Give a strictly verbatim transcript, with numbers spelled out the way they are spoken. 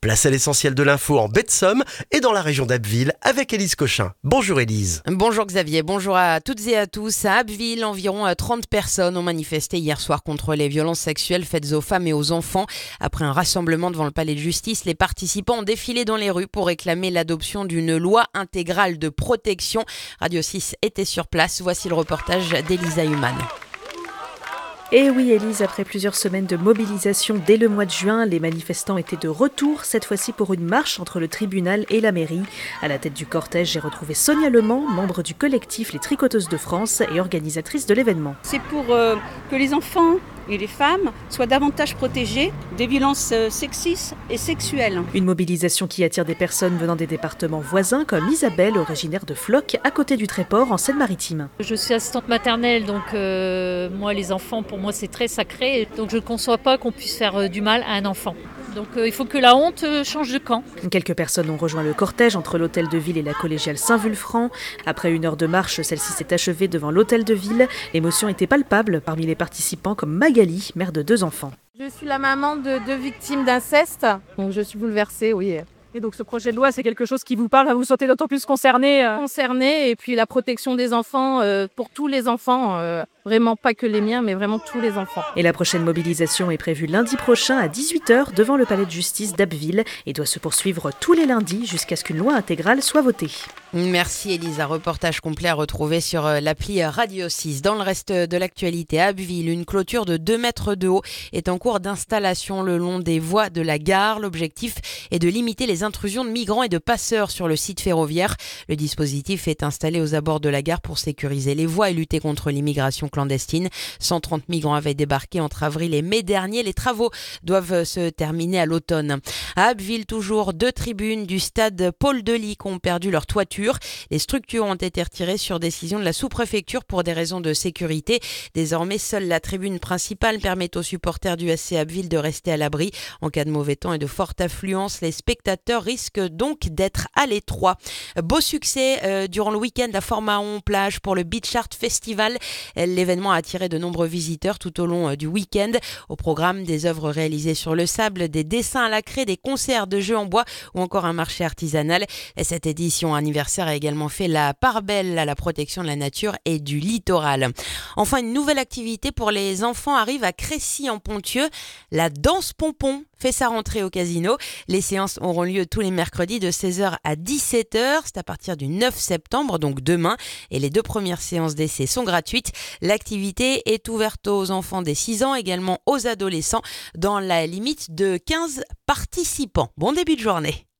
Place à l'essentiel de l'info en baie de Somme et dans la région d'Abbeville avec Élise Cochin. Bonjour Élise. Bonjour Xavier, bonjour à toutes et à tous. À Abbeville, environ trente personnes ont manifesté hier soir contre les violences sexuelles faites aux femmes et aux enfants. Après un rassemblement devant le palais de justice, les participants ont défilé dans les rues pour réclamer l'adoption d'une loi intégrale de protection. Radio six était sur place. Voici le reportage d'Elisa Humann. Et oui Élise, après plusieurs semaines de mobilisation dès le mois de juin, les manifestants étaient de retour, cette fois-ci pour une marche entre le tribunal et la mairie. À la tête du cortège, j'ai retrouvé Sonia Lemans, membre du collectif Les Tricoteuses de France et organisatrice de l'événement. C'est pour euh, que les enfants et les femmes soient davantage protégés des violences sexistes et sexuelles. Une mobilisation qui attire des personnes venant des départements voisins comme Isabelle, originaire de Floc, à côté du Tréport en Seine-Maritime. Je suis assistante maternelle, donc euh, moi les enfants pour moi c'est très sacré, donc je ne conçois pas qu'on puisse faire du mal à un enfant. Donc euh, il faut que la honte change de camp. Quelques personnes ont rejoint le cortège entre l'hôtel de ville et la collégiale Saint-Vulfranc. Après une heure de marche, celle-ci s'est achevée devant l'hôtel de ville. L'émotion était palpable parmi les participants comme Magali, mère de deux enfants. Je suis la maman de deux victimes d'inceste, donc je suis bouleversée, oui. Et donc ce projet de loi, c'est quelque chose qui vous parle, vous vous sentez d'autant plus concerné euh... Concernée, et puis la protection des enfants, euh, pour tous les enfants, euh, vraiment pas que les miens, mais vraiment tous les enfants. Et la prochaine mobilisation est prévue lundi prochain à dix-huit heures devant le palais de justice d'Abbeville et doit se poursuivre tous les lundis jusqu'à ce qu'une loi intégrale soit votée. Merci Elisa, reportage complet à retrouver sur l'appli Radio six. Dans le reste de l'actualité, à Abbeville, une clôture de deux mètres de haut est en cours d'installation le long des voies de la gare. L'objectif est de limiter les intrusions de migrants et de passeurs sur le site ferroviaire. Le dispositif est installé aux abords de la gare pour sécuriser les voies et lutter contre l'immigration clandestine. cent trente migrants avaient débarqué entre avril et mai dernier. Les travaux doivent se terminer à l'automne. À Abbeville, toujours, deux tribunes du stade Paul Delic ont perdu leur toiture. Les structures ont été retirées sur décision de la sous-préfecture pour des raisons de sécurité. Désormais, seule la tribune principale permet aux supporters du A C Abbeville de rester à l'abri. En cas de mauvais temps et de forte affluence, les spectateurs risquent donc d'être à l'étroit. Beau succès euh, durant le week-end à Fort-Mahon-Plage pour le Beach Art Festival. L'événement a attiré de nombreux visiteurs tout au long euh, du week-end. Au programme, des œuvres réalisées sur le sable, des dessins à la craie, des concerts de jeux en bois ou encore un marché artisanal. Et cette édition anniversaire a également fait la part belle à la protection de la nature et du littoral. Enfin, une nouvelle activité pour les enfants arrive à Crécy-en-Ponthieu. La danse pompon fait sa rentrée au casino. Les séances auront lieu tous les mercredis de seize heures à dix-sept heures. C'est à partir du neuf septembre, donc demain. Et les deux premières séances d'essai sont gratuites. L'activité est ouverte aux enfants des six ans, également aux adolescents, dans la limite de quinze participants. Bon début de journée.